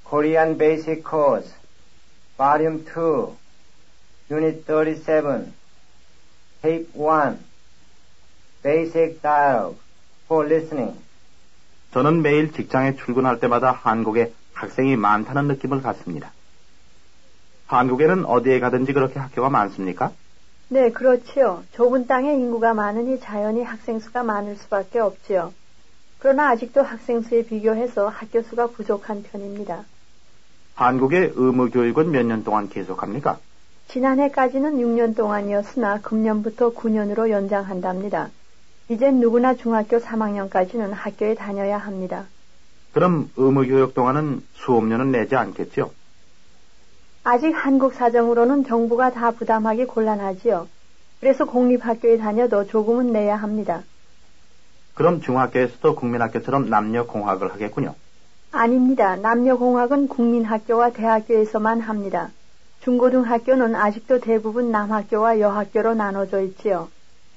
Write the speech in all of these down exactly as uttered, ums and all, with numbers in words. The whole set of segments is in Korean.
Korean Basic Course, Volume two, Unit thirty-seven, Tape one, Basic Dialogue for Listening. 저는 매일 직장에 출근할 때마다 한국에 학생이 많다는 느낌을 갖습니다. 한국에는 어디에 가든지 그렇게 학교가 많습니까? 네, 그렇지요. 좁은 땅에 인구가 많으니 자연히 학생 수가 많을 수밖에 없지요. 그러나 아직도 학생 수에 비교해서 학교 수가 부족한 편입니다. 한국의 의무교육은 몇 년 동안 계속합니까? 지난해까지는 육 년 동안이었으나 금년부터 구 년으로 연장한답니다. 이젠 누구나 중학교 삼 학년까지는 학교에 다녀야 합니다. 그럼 의무교육 동안은 수업료는 내지 않겠죠? 아직 한국 사정으로는 정부가 다 부담하기 곤란하지요. 그래서 공립학교에 다녀도 조금은 내야 합니다. 그럼 중학교에서도 국민학교처럼 남녀공학을 하겠군요. 아닙니다. 남녀공학은 국민학교와 대학교에서만 합니다. 중고등학교는 아직도 대부분 남학교와 여학교로 나눠져 있지요.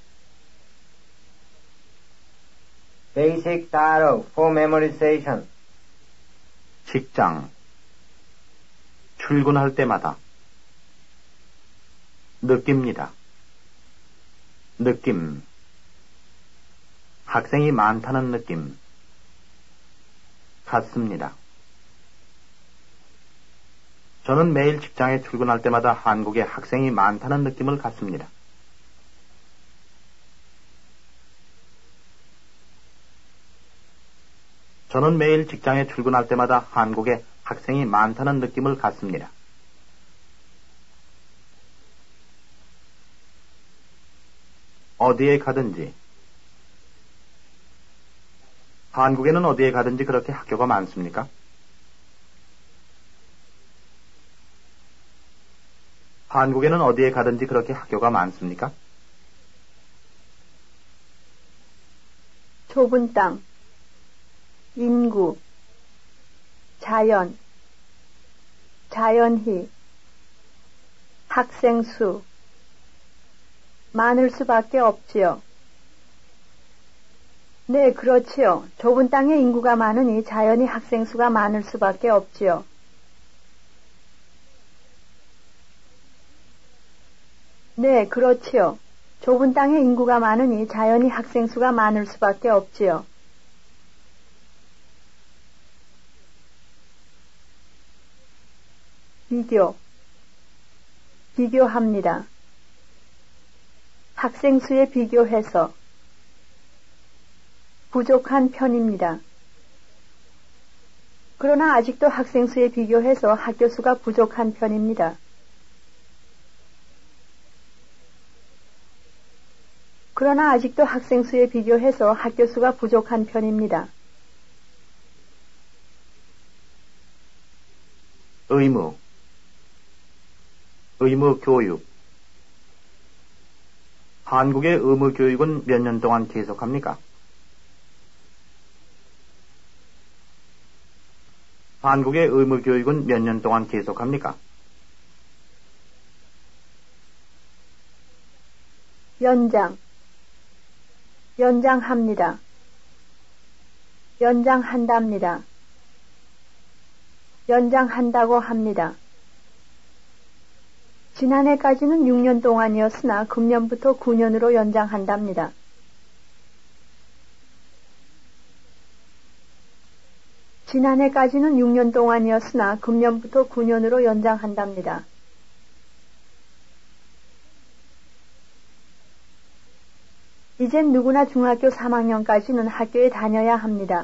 Basic Dialogue for Memorization. 직장, 출근할 때마다, 느낍니다. 느낌, 학생이 많다는 느낌, 같습니다. 저는 매일 직장에 출근할 때마다 한국에 학생이 많다는 느낌을 갖습니다. 저는 매일 직장에 출근할 때마다 한국에 학생이 많다는 느낌을 갖습니다. 어디에 가든지, 한국에는 어디에 가든지 그렇게 학교가 많습니까? 한국에는 어디에 가든지 그렇게 학교가 많습니까? 좁은 땅, 인구, 자연, 자연희, 학생 수, 많을 수밖에 없지요. 네, 그렇지요. 좁은 땅에 인구가 많으니 자연히 학생 수가 많을 수밖에 없지요. 네, 그렇지요. 좁은 땅에 인구가 많으니 자연히 학생 수가 많을 수밖에 없지요. 비교, 비교합니다. 학생 수에 비교해서 부족한 편입니다. 그러나 아직도 학생 수에 비교해서 학교 수가 부족한 편입니다. 그러나 아직도 학생 수에 비교해서 학교 수가 부족한 편입니다. 의무, 의무 교육. 한국의 의무 교육은 몇 년 동안 계속합니까? 한국의 의무 교육은 몇 년 동안 계속합니까? 연장, 연장합니다. 연장한답니다. 연장한다고 합니다. 지난해까지는 육 년 동안이었으나 금년부터 구 년으로 연장한답니다. 지난해까지는 육 년 동안이었으나 금년부터 구 년으로 연장한답니다. 이젠 누구나 중학교 삼 학년까지는 학교에 다녀야 합니다.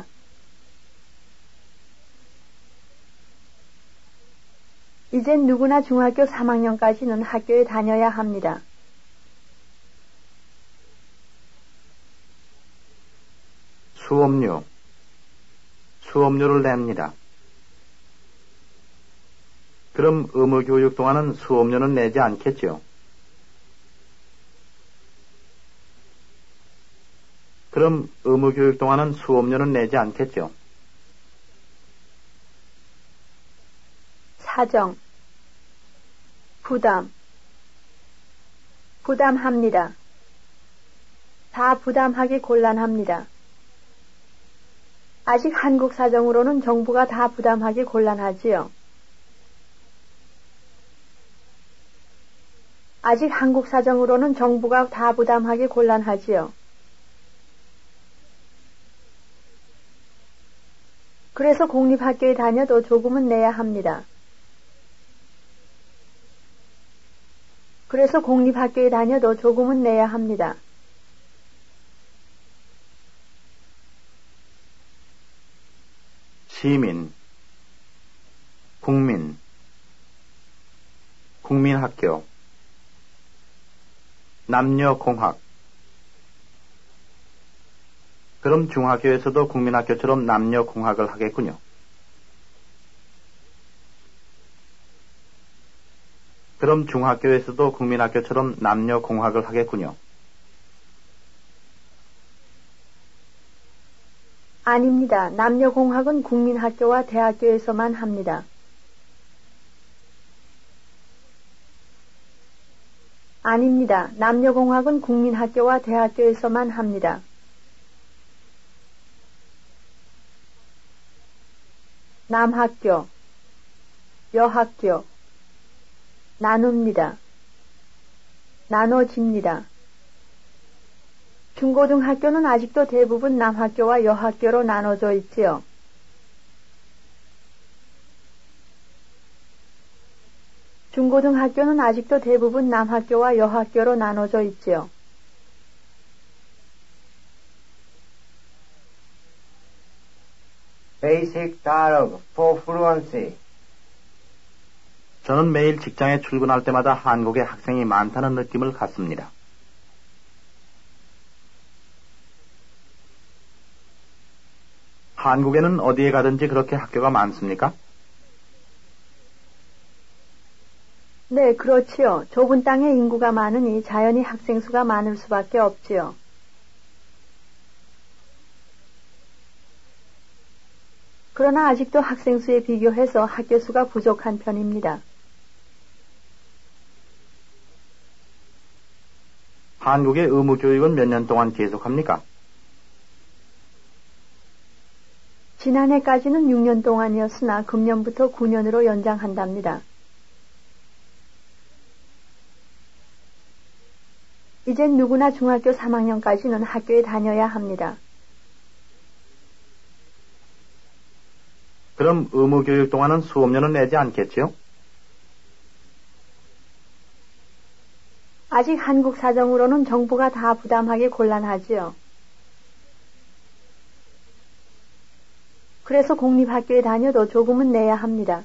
이젠 누구나 중학교 삼 학년까지는 학교에 다녀야 합니다. 수업료, 수업료를 냅니다. 그럼 의무교육 동안은 수업료는 내지 않겠죠? 그럼 의무교육 동안은 수업료는 내지 않겠죠? 사정, 부담, 부담합니다. 다 부담하기 곤란합니다. 아직 한국 사정으로는 정부가 다 부담하기 곤란하지요. 아직 한국 사정으로는 정부가 다 부담하기 곤란하지요. 그래서 공립학교에 다녀도 조금은 내야 합니다. 그래서 공립학교에 다녀도 조금은 내야 합니다. 시민, 국민, 국민학교, 남녀공학. 그럼 중학교에서도 국민학교처럼 남녀공학을 하겠군요. 그럼 중학교에서도 국민학교처럼 남녀공학을 하겠군요. 아닙니다. 남녀공학은 국민학교와 대학교에서만 합니다. 아닙니다. 남녀공학은 국민학교와 대학교에서만 합니다. 남학교, 여학교, 나눕니다. 나눠집니다. 중고등학교는 아직도 대부분 남학교와 여학교로 나눠져 있지요. 중고등학교는 아직도 대부분 남학교와 여학교로 나눠져 있지요. Basic dialogue for fluency. 저는 매일 직장에 출근할 때마다 한국에 학생이 많다는 느낌을 갖습니다. 한국에는 어디에 가든지 그렇게 학교가 많습니까? 네, 그렇지요. 좁은 땅에 인구가 많으니 자연히 학생 수가 많을 수밖에 없지요. 그러나 아직도 학생 수에 비교해서 학교 수가 부족한 편입니다. 한국의 의무교육은 몇 년 동안 계속합니까? 지난해까지는 육 년 동안이었으나 금년부터 구 년으로 연장한답니다. 이젠 누구나 중학교 삼 학년까지는 학교에 다녀야 합니다. 그럼 의무교육 동안은 수업료는 내지 않겠지요? 아직 한국 사정으로는 정부가 다 부담하기 곤란하지요. 그래서 공립학교에 다녀도 조금은 내야 합니다.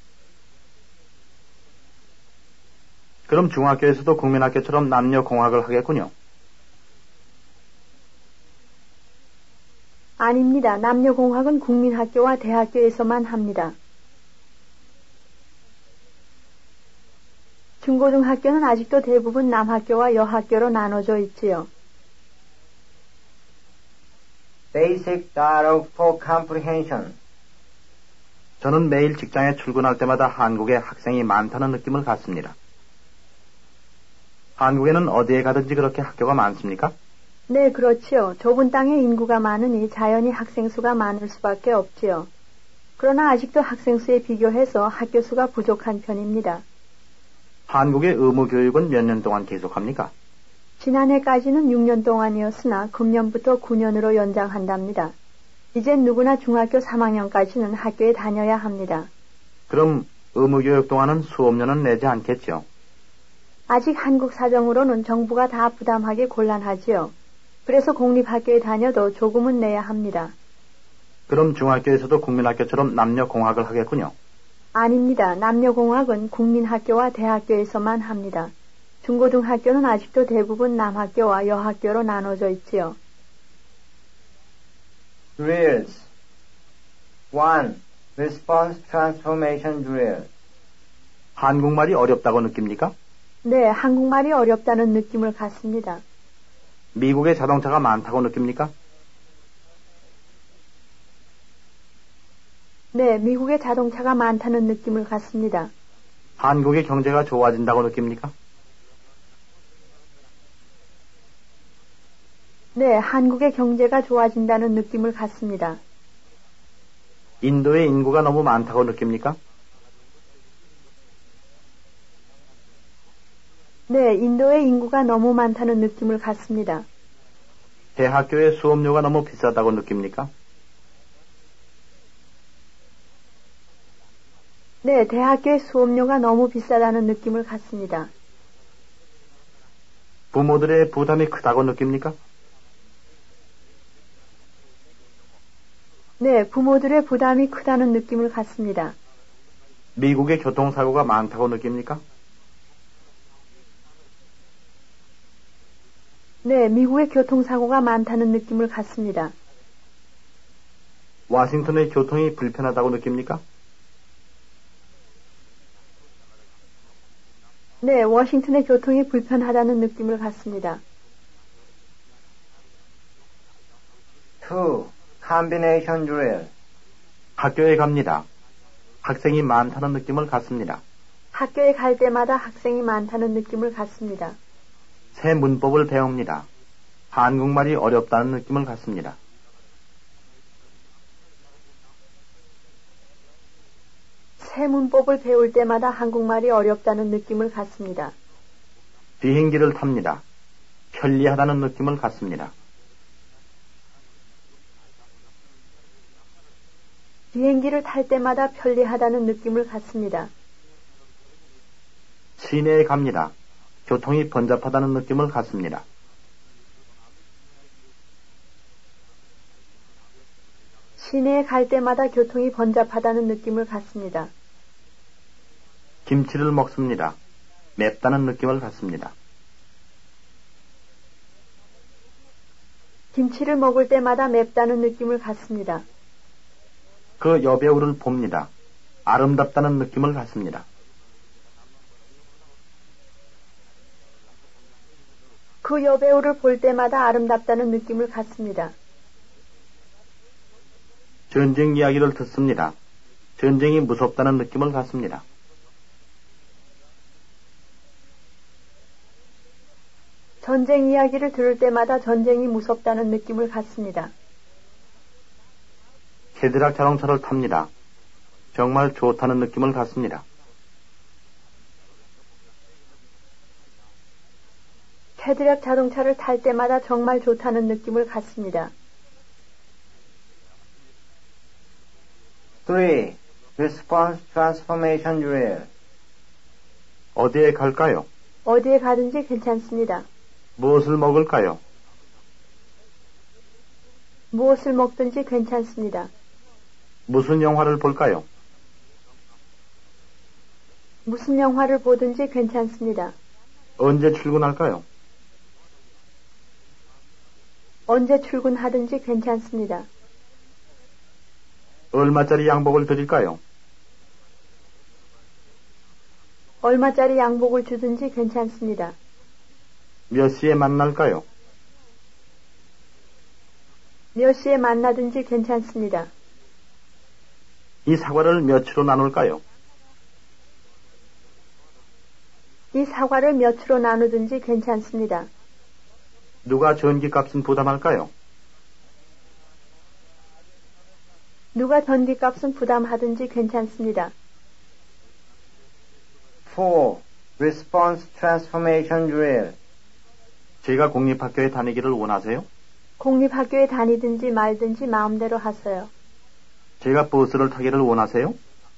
그럼 중학교에서도 국민학교처럼 남녀공학을 하겠군요. 아닙니다. 남녀공학은 국민학교와 대학교에서만 합니다. 중고등학교는 아직도 대부분 남학교와 여학교로 나눠져 있지요. Basic dialogue for comprehension. 저는 매일 직장에 출근할 때마다 한국에 학생이 많다는 느낌을 갖습니다. 한국에는 어디에 가든지 그렇게 학교가 많습니까? 네, 그렇지요. 좁은 땅에 인구가 많으니 자연히 학생 수가 많을 수밖에 없지요. 그러나 아직도 학생 수에 비교해서 학교 수가 부족한 편입니다. 한국의 의무교육은 몇 년 동안 계속합니까? 지난해까지는 육 년 동안이었으나 금년부터 구 년으로 연장한답니다. 이젠 누구나 중학교 삼 학년까지는 학교에 다녀야 합니다. 그럼 의무교육 동안은 수업료는 내지 않겠죠? 아직 한국 사정으로는 정부가 다 부담하기 곤란하지요. 그래서 공립학교에 다녀도 조금은 내야 합니다. 그럼 중학교에서도 국민학교처럼 남녀공학을 하겠군요. 아닙니다. 남녀공학은 국민학교와 대학교에서만 합니다. 중고등학교는 아직도 대부분 남학교와 여학교로 나눠져 있지요. Drills. one. Response transformation drill. 한국말이 어렵다고 느낍니까? 네, 한국말이 어렵다는 느낌을 갖습니다. 미국에 자동차가 많다고 느낍니까? 네, 미국에 자동차가 많다는 느낌을 갖습니다. 한국의 경제가 좋아진다고 느낍니까? 네, 한국의 경제가 좋아진다는 느낌을 갖습니다. 인도의 인구가 너무 많다고 느낍니까? 네, 인도의 인구가 너무 많다는 느낌을 갖습니다. 대학교의 수업료가 너무 비싸다고 느낍니까? 네, 대학교의 수업료가 너무 비싸다는 느낌을 갖습니다. 부모들의 부담이 크다고 느낍니까? 네, 부모들의 부담이 크다는 느낌을 갖습니다. 미국의 교통사고가 많다고 느낍니까? 네, 미국의 교통사고가 많다는 느낌을 갖습니다. 와싱턴의 교통이 불편하다고 느낍니까? 네, 워싱턴의 교통이 불편하다는 느낌을 갖습니다. 투. Combination drill. 학교에 갑니다. 학생이 많다는 느낌을 갖습니다. 학교에 갈 때마다 학생이 많다는 느낌을 갖습니다. 새 문법을 배웁니다. 한국말이 어렵다는 느낌을 갖습니다. 새 문법을 배울 때마다 한국말이 어렵다는 느낌을 갖습니다. 비행기를 탑니다. 편리하다는 느낌을 갖습니다. 비행기를 탈 때마다 편리하다는 느낌을 갖습니다. 시내에 갑니다. 교통이 번잡하다는 느낌을 갖습니다. 시내에 갈 때마다 교통이 번잡하다는 느낌을 갖습니다. 김치를 먹습니다. 맵다는 느낌을 갖습니다. 김치를 먹을 때마다 맵다는 느낌을 갖습니다. 그 여배우를 봅니다. 아름답다는 느낌을 갖습니다. 그 여배우를 볼 때마다 아름답다는 느낌을 갖습니다. 전쟁 이야기를 듣습니다. 전쟁이 무섭다는 느낌을 갖습니다. 전쟁 이야기를 들을 때마다 전쟁이 무섭다는 느낌을 갖습니다. 캐딜락 자동차를 탑니다. 정말 좋다는 느낌을 갖습니다. 캐딜락 자동차를 탈 때마다 정말 좋다는 느낌을 갖습니다. 쓰리. Response transformation drill. 어디에 갈까요? 어디에 가든지 괜찮습니다. 무엇을 먹을까요? 무엇을 먹든지 괜찮습니다. 무슨 영화를 볼까요? 무슨 영화를 보든지 괜찮습니다. 언제 출근할까요? 언제 출근하든지 괜찮습니다. 얼마짜리 양복을 드릴까요? 얼마짜리 양복을 주든지 괜찮습니다. 몇 시에 만날까요? 몇 시에 만나든지 괜찮습니다. 이 사과를 몇으로 나눌까요? 이 사과를 몇으로 나누든지 괜찮습니다. 누가 전기값은 부담할까요? 누가 전기값은 부담하든지 괜찮습니다. 포. Response transformation drill. 제가 공립학교에 다니기를 원하세요? 공립학교에 다니든지 말든지 마음대로 하세요. 제가 버스를 타기를 원하세요?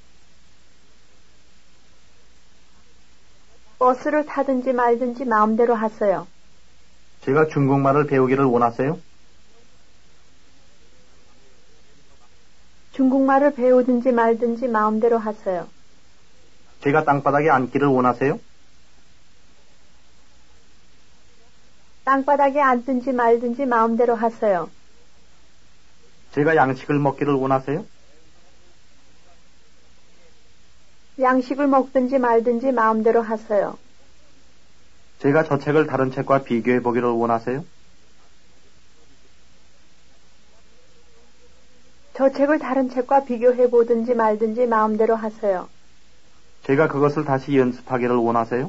버스를 타든지 말든지 마음대로 하세요. 제가 중국말을 배우기를 원하세요? 중국말을 배우든지 말든지 마음대로 하세요. 제가 땅바닥에 앉기를 원하세요? 땅바닥에 앉든지 말든지 마음대로 하세요. 제가 양식을 먹기를 원하세요? 양식을 먹든지 말든지 마음대로 하세요. 제가 저 책을 다른 책과 비교해 보기를 원하세요? 저 책을 다른 책과 비교해 보든지 말든지 마음대로 하세요. 제가 그것을 다시 연습하기를 원하세요?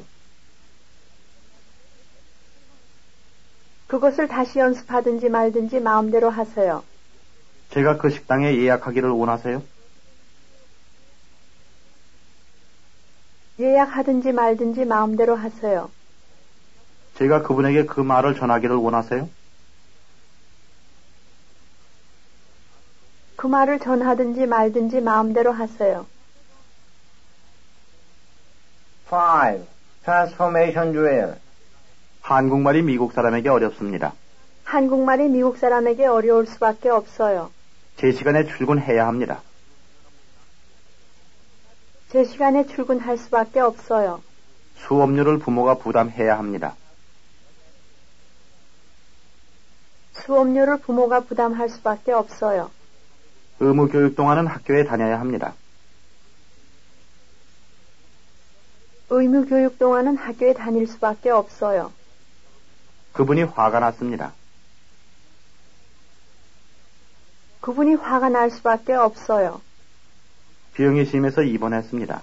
그것을 다시 연습하든지 말든지 마음대로 하세요. 제가 그 식당에 예약하기를 원하세요? 예약하든지 말든지 마음대로 하세요. 제가 그분에게 그 말을 전하기를 원하세요? 그 말을 전하든지 말든지 마음대로 하세요. five. Transformation drill. 한국말이 미국 사람에게 어렵습니다. 한국말이 미국 사람에게 어려울 수밖에 없어요. 제 시간에 출근해야 합니다. 제 시간에 출근할 수밖에 없어요. 수업료를 부모가 부담해야 합니다. 수업료를 부모가 부담할 수밖에 없어요. 의무 교육 동안은 학교에 다녀야 합니다. 의무 교육 동안은 학교에 다닐 수밖에 없어요. 그분이 화가 났습니다. 그분이 화가 날 수밖에 없어요. 병이 심해서 입원했습니다.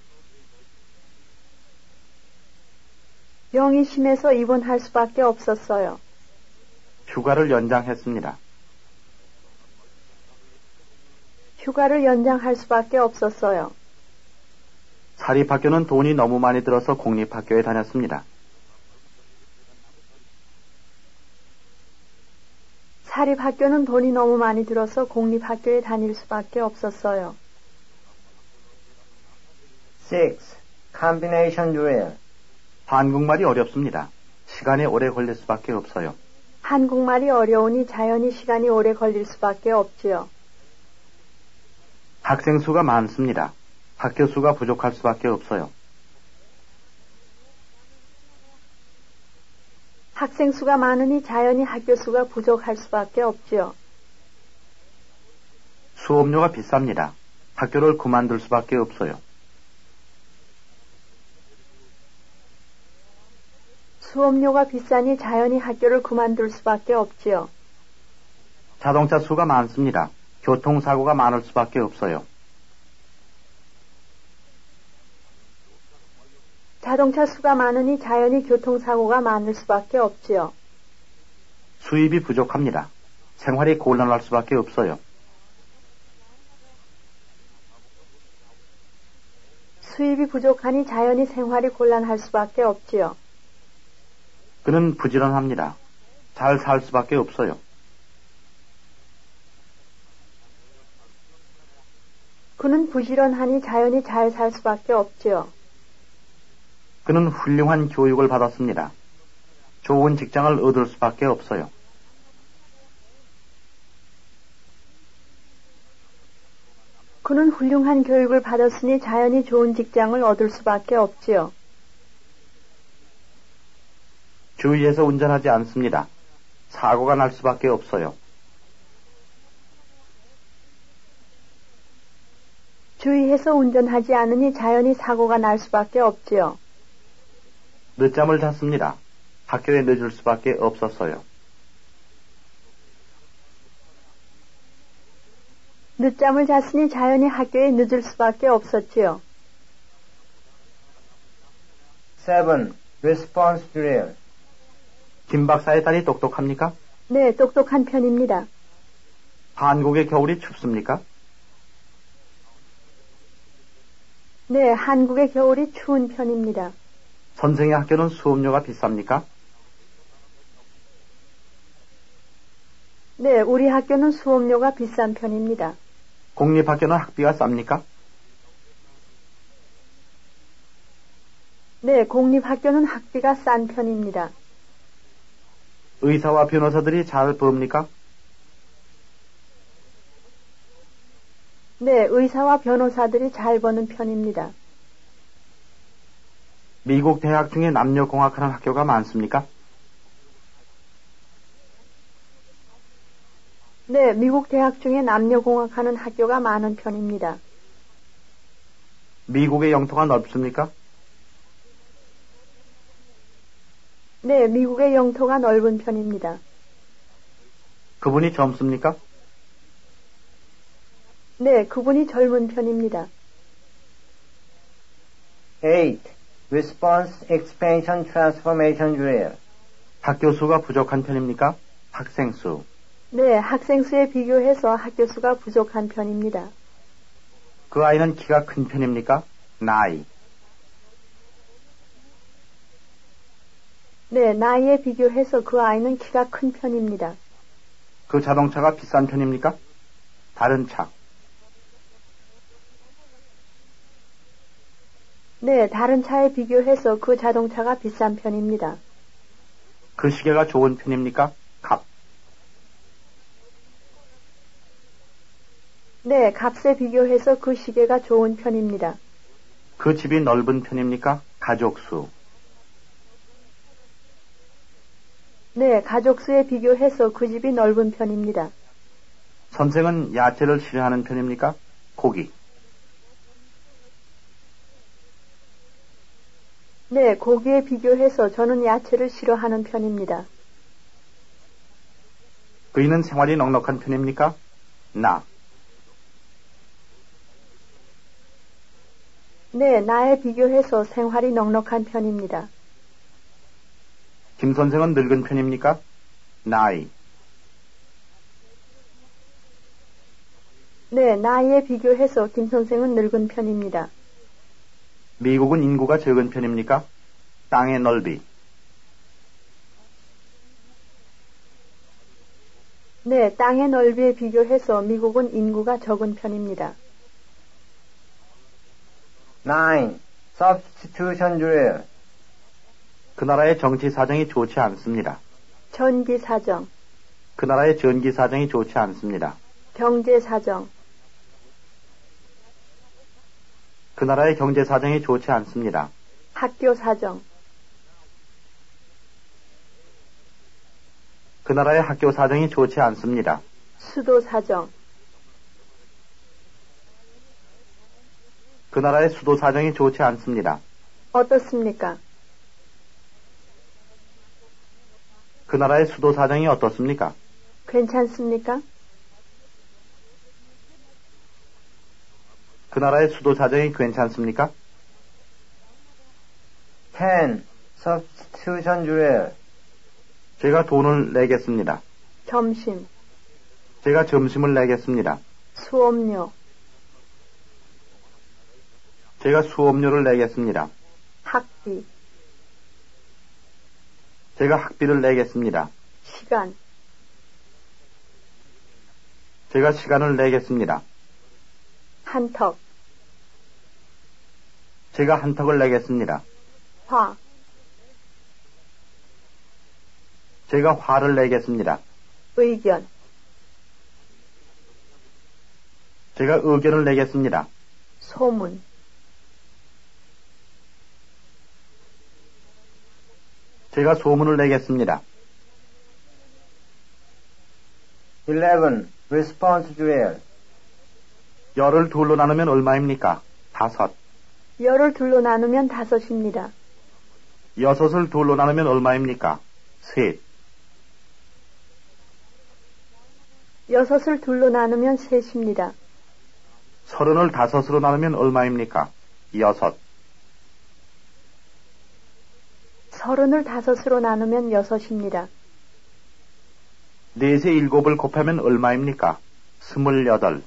병이 심해서 입원할 수밖에 없었어요. 휴가를 연장했습니다. 휴가를 연장할 수밖에 없었어요. 사립학교는 돈이 너무 많이 들어서 공립학교에 다녔습니다. 사립학교는 돈이 너무 많이 들어서 공립학교에 다닐 수밖에 없었어요. six. Combination drill. 한국말이 어렵습니다. 시간이 오래 걸릴 수밖에 없어요. 한국말이 어려우니 자연히 시간이 오래 걸릴 수밖에 없지요. 학생 수가 많습니다. 학교 수가 부족할 수밖에 없어요. 학생 수가 많으니 자연히 학교 수가 부족할 수밖에 없지요. 수업료가 비쌉니다. 학교를 그만둘 수밖에 없어요. 수업료가 비싸니 자연히 학교를 그만둘 수밖에 없지요. 자동차 수가 많습니다. 교통사고가 많을 수밖에 없어요. 자동차 수가 많으니 자연히 교통사고가 많을 수밖에 없지요. 수입이 부족합니다. 생활이 곤란할 수밖에 없어요. 수입이 부족하니 자연히 생활이 곤란할 수밖에 없지요. 그는 부지런합니다. 잘 살 수밖에 없어요. 그는 부지런하니 자연히 잘 살 수밖에 없지요. 그는 훌륭한 교육을 받았습니다. 좋은 직장을 얻을 수밖에 없어요. 그는 훌륭한 교육을 받았으니 자연히 좋은 직장을 얻을 수밖에 없지요. 주의해서 운전하지 않습니다. 사고가 날 수밖에 없어요. 주의해서 운전하지 않으니 자연히 사고가 날 수밖에 없지요. 늦잠을 잤습니다. 학교에 늦을 수밖에 없었어요. 늦잠을 잤으니 자연히 학교에 늦을 수밖에 없었지요. seven. Response drill. 김 박사의 딸이 똑똑합니까? 네, 똑똑한 편입니다. 한국의 겨울이 춥습니까? 네, 한국의 겨울이 추운 편입니다. 선생의 학교는 수업료가 비쌉니까? 네, 우리 학교는 수업료가 비싼 편입니다. 공립학교는 학비가 쌉니까? 네, 공립학교는 학비가 싼 편입니다. 의사와 변호사들이 잘 법니까? 네, 의사와 변호사들이 잘 버는 편입니다. 미국 대학 중에 남녀공학하는 학교가 많습니까? 네, 미국 대학 중에 남녀공학하는 학교가 많은 편입니다. 미국의 영토가 넓습니까? 네, 미국의 영토가 넓은 편입니다. 그분이 젊습니까? 네, 그분이 젊은 편입니다. eight. Response expansion transformation drill. 학교 수가 부족한 편입니까? 학생 수. 네, 학생 수에 비교해서 학교 수가 부족한 편입니다. 그 아이는 키가 큰 편입니까? 나이. 네, 나이에 비교해서 그 아이는 키가 큰 편입니다. 그 자동차가 비싼 편입니까? 다른 차. 네, 다른 차에 비교해서 그 자동차가 비싼 편입니다. 그 시계가 좋은 편입니까? 값. 네, 값에 비교해서 그 시계가 좋은 편입니다. 그 집이 넓은 편입니까? 가족수. 네, 가족수에 비교해서 그 집이 넓은 편입니다. 선생은 야채를 싫어하는 편입니까? 고기. 네, 고기에 비교해서 저는 야채를 싫어하는 편입니다. 그이는 생활이 넉넉한 편입니까? 나. 네, 나에 비교해서 생활이 넉넉한 편입니다. 김 선생은 늙은 편입니까? 나이. 네, 나이에 비교해서 김 선생은 늙은 편입니다. 미국은 인구가 적은 편입니까? 땅의 넓이. 네, 땅의 넓이에 비교해서 미국은 인구가 적은 편입니다. nine. Substitution drill. 그 나라의 정치 사정이 좋지 않습니다. 전기 사정, 그 나라의 전기 사정이 좋지 않습니다. 경제 사정, 그 나라의 경제 사정이 좋지 않습니다. 학교 사정, 그 나라의 학교 사정이 좋지 않습니다. 수도 사정, 그 나라의 수도 사정이 좋지 않습니다. 어떻습니까? 그 나라의 수도 사정이 어떻습니까? 괜찮습니까? 그 나라의 수도 사정이 괜찮습니까? ten. Substitution drill. 제가 돈을 내겠습니다. 점심, 제가 점심을 내겠습니다. 수업료, 제가 수업료를 내겠습니다. 학비, 제가 학비를 내겠습니다. 시간, 제가 시간을 내겠습니다. 한턱, 제가 한턱을 내겠습니다. 화, 제가 화를 내겠습니다. 의견, 제가 의견을 내겠습니다. 소문, 제가 소문을 내겠습니다. eleven. Response drill. 열을 둘로 나누면 얼마입니까? 다섯. 열을 둘로 나누면 다섯입니다. 여섯을 둘로 나누면 얼마입니까? 셋. 여섯을 둘로 나누면 셋입니다. 서른을 다섯으로 나누면 얼마입니까? 여섯. 서른을 다섯으로 나누면 여섯입니다. 넷에 일곱을 곱하면 얼마입니까? 스물여덟.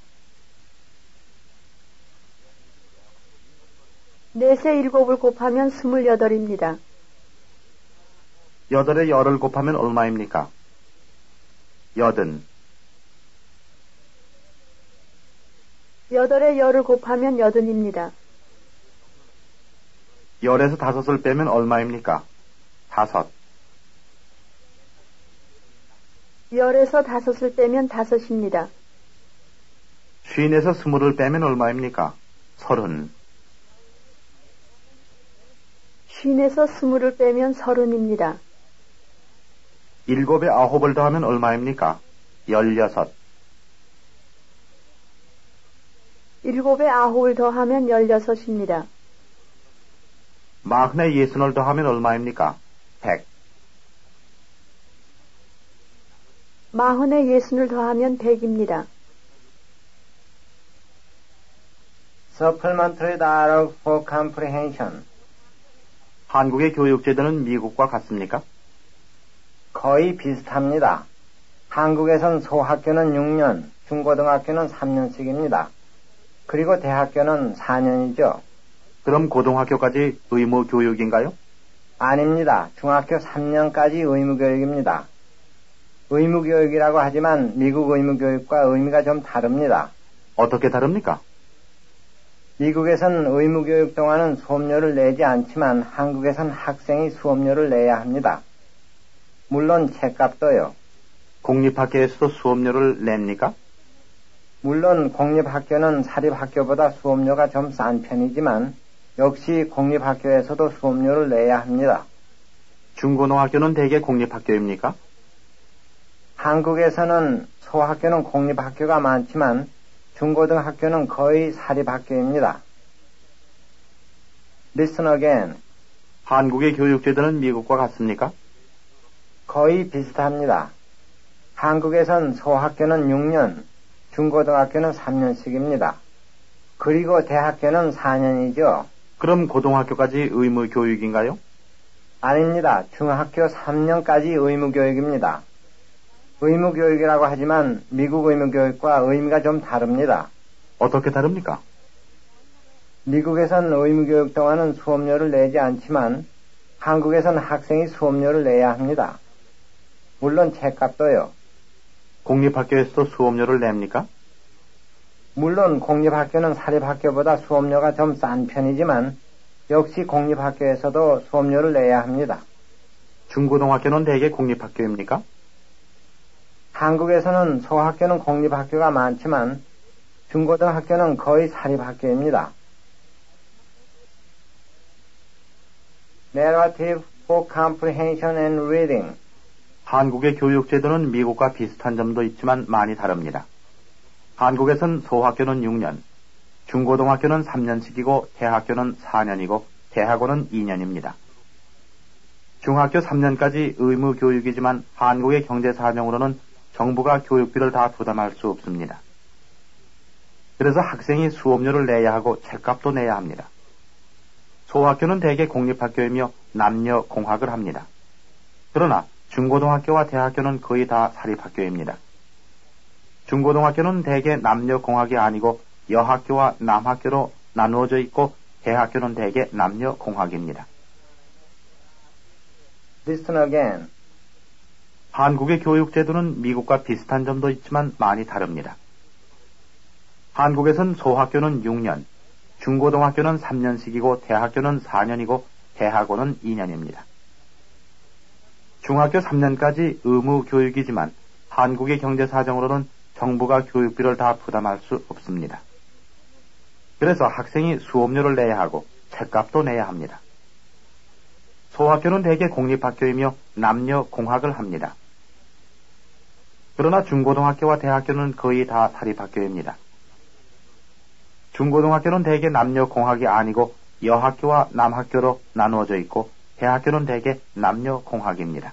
넷에 일곱을 곱하면 스물여덟입니다. 여덟에 열을 곱하면 얼마입니까? 여든. 여덟에 열을 곱하면 여든입니다. 열에서 다섯을 빼면 얼마입니까? 다섯. 열에서 다섯을 빼면 다섯입니다. 쉰에서 스물을 빼면 얼마입니까? 서른. 쉰에서 스물을 빼면 서른입니다. 일곱에 아홉을 더하면 얼마입니까? 열여섯. 일곱에 아홉을 더하면 열여섯입니다. 마흔에 예순을 더하면 얼마입니까? 백. 마흔에 예순을 더하면 백입니다. Supplementary dialogue for comprehension. 한국의 교육제도는 미국과 같습니까? 거의 비슷합니다. 한국에선 소학교는 육 년, 중고등학교는 삼 년씩입니다. 그리고 대학교는 사 년이죠. 그럼 고등학교까지 의무 교육인가요? 아닙니다. 중학교 삼 년까지 의무교육입니다. 의무교육이라고 하지만 미국 의무교육과 의미가 좀 다릅니다. 어떻게 다릅니까? 미국에선 의무교육 동안은 수업료를 내지 않지만 한국에선 학생이 수업료를 내야 합니다. 물론 책값도요. 공립학교에서도 수업료를 냅니까? 물론 공립학교는 사립학교보다 수업료가 좀 싼 편이지만 역시 공립학교에서도 수업료를 내야 합니다. 중고등학교는 대개 공립학교입니까? 한국에서는 소학교는 공립학교가 많지만 중고등학교는 거의 사립학교입니다. Listen again. 한국의 교육제도는 미국과 같습니까? 거의 비슷합니다. 한국에선 소학교는 육 년, 중고등학교는 삼 년씩입니다. 그리고 대학교는 사 년이죠. 그럼 고등학교까지 의무 교육인가요? 아닙니다. 중학교 삼 년까지 의무 교육입니다. 의무 교육이라고 하지만 미국 의무 교육과 의미가 좀 다릅니다. 어떻게 다릅니까? 미국에선 의무 교육 동안은 수업료를 내지 않지만 한국에선 학생이 수업료를 내야 합니다. 물론 책값도요. 공립학교에서도 수업료를 냅니까? 물론 공립학교는 사립학교보다 수업료가 좀 싼 편이지만 역시 공립학교에서도 수업료를 내야 합니다. 중고등학교는 대개 공립학교입니까? 한국에서는 소학교는 공립학교가 많지만 중고등학교는 거의 사립학교입니다. Narrative for Comprehension and Reading. 한국의 교육제도는 미국과 비슷한 점도 있지만 많이 다릅니다. 한국에선 소학교는 육 년, 중고등학교는 삼 년씩이고 대학교는 사 년이고 대학원은 이 년입니다. 중학교 삼 년까지 의무 교육이지만 한국의 경제사정으로는 정부가 교육비를 다 부담할 수 없습니다. 그래서 학생이 수업료를 내야 하고 책값도 내야 합니다. 소학교는 대개 공립학교이며 남녀 공학을 합니다. 그러나 중고등학교와 대학교는 거의 다 사립학교입니다. 중고등학교는 대개 남녀 공학이 아니고 여학교와 남학교로 나누어져 있고 대학교는 대개 남녀 공학입니다. Listen again. 한국의 교육제도는 미국과 비슷한 점도 있지만 많이 다릅니다. 한국에선 소학교는 육 년, 중고등학교는 삼 년씩이고 대학교는 사 년이고 대학원은 이 년입니다. 중학교 삼 년까지 의무 교육이지만 한국의 경제사정으로는 정부가 교육비를 다 부담할 수 없습니다. 그래서 학생이 수업료를 내야 하고 책값도 내야 합니다. 소학교는 대개 공립학교이며 남녀 공학을 합니다. 그러나 중고등학교와 대학교는 거의 다 사립학교입니다. 중고등학교는 대개 남녀 공학이 아니고 여학교와 남학교로 나누어져 있고 대학교는 대개 남녀 공학입니다.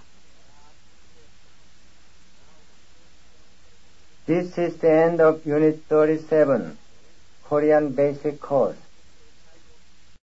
This is the end of Unit thirty-seven, Korean Basic Course.